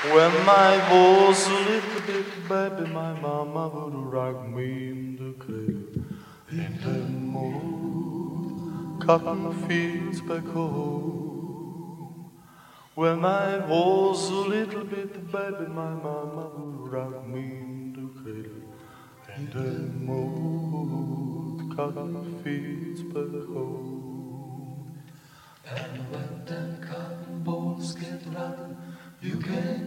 When I was a little bit baby, my mama would rock me in the cradle. In the old cotton fields back home. When I was a little bit baby, my mama would rock me in the cradle. In the old cotton fields back home. And when them cotton balls get rotten, you can